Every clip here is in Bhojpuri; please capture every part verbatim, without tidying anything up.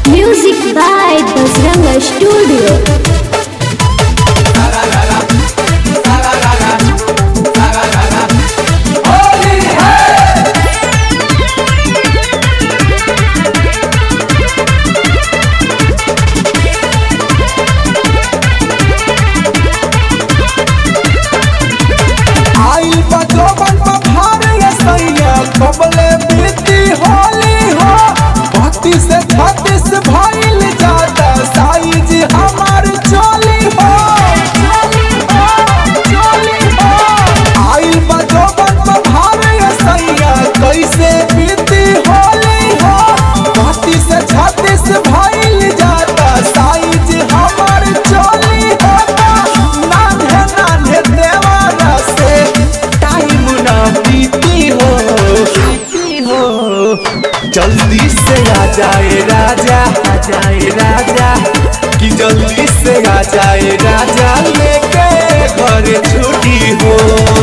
Music by Bajranga Studio. कबले बीती होली हो भक्ति से छत्तीस भइल जाता साइज हमार चोली हो चोली हो आइल बजोबन बभारे सैया कैसे बीती होली हो भक्ति से छत्तीस भइल जाता साइज हमार चोली हो नान्हे नान्हे देवारा से टाइम ना बीती हो जल्दी से आ जाए राजा आ जाए राजा कि जल्दी से आ जाए राजा लेके घर छुट्टी हो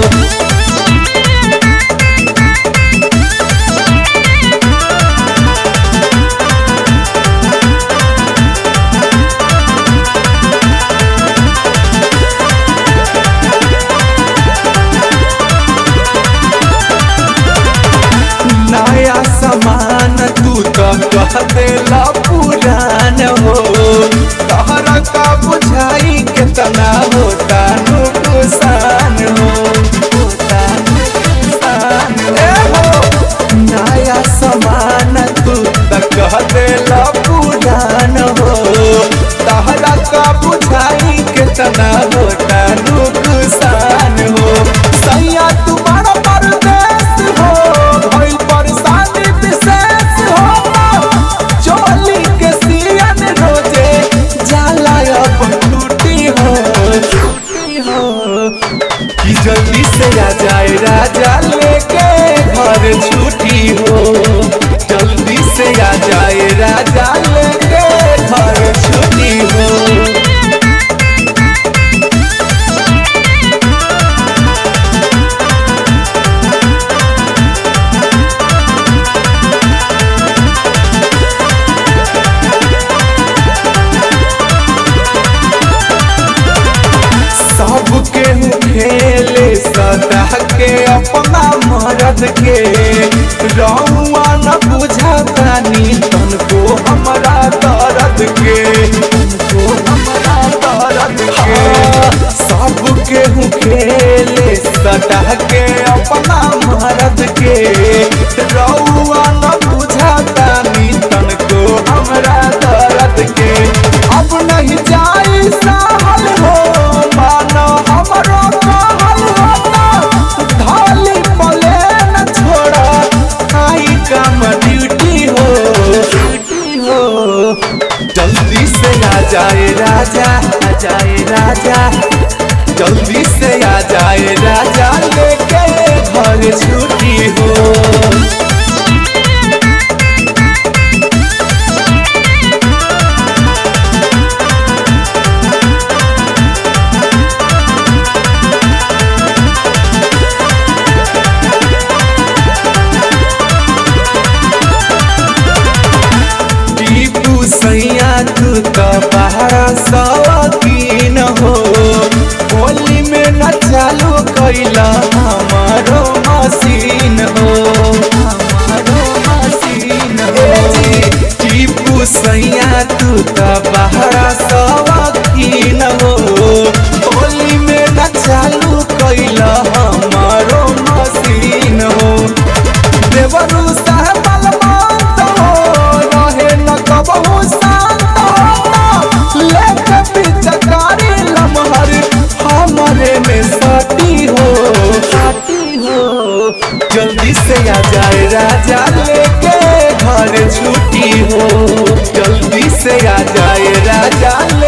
नया सामान तू तो कह देला पुरान हो तहरा का बुझाई कितना होता नुकसान हो होता नुकसान हो नया सामान तू तो कह देला पुरान हो तहरा का बुझाई कितना होता नुकसान हो सैया तू बड़ा परदेश हो भइल परेशानी विशेष हो चोली के सियन रोजे जाला अब टूटी हो टूटी हो कि जल्दी से आ जाए राजा लेके घर छुट्टी हो जल्दी से आ जाए राजा लेके घर छुट्टी हो केहू खेले सदा के अपना मरद के रहुआ न बुझातानी तनको हमरा दर्द के तनको हमरा दर्द के सब केहू खेले सदा के अपना मरद के रहुआ न बुझातानी तनको हमरा दर्द के अब नहीं जाई सहल हो मानो हमरो कहल होता धाली पले न छोड़ा आई काम ड्यूटी हो ड्यूटी हो जल्दी से आ जाए राजा आ जाए राजा जल्दी से आ जाए राजा लेके घर छुट्टी हो सैया तू तो बाहर सौकीन हो होली में न चालू कैला हमारो मशीन हो हमारो मशीन हो टीपू सैया तू तो बाहर सौकीन हो होली में न चालू कैला हमारो मशीन हो देवरू साहब बलवंत हो रहे न कबहू हमारे में साटी हो साटी हो जल्दी से आ जाए राजा लेके घर छुट्टी हो जल्दी से आ जाए राजा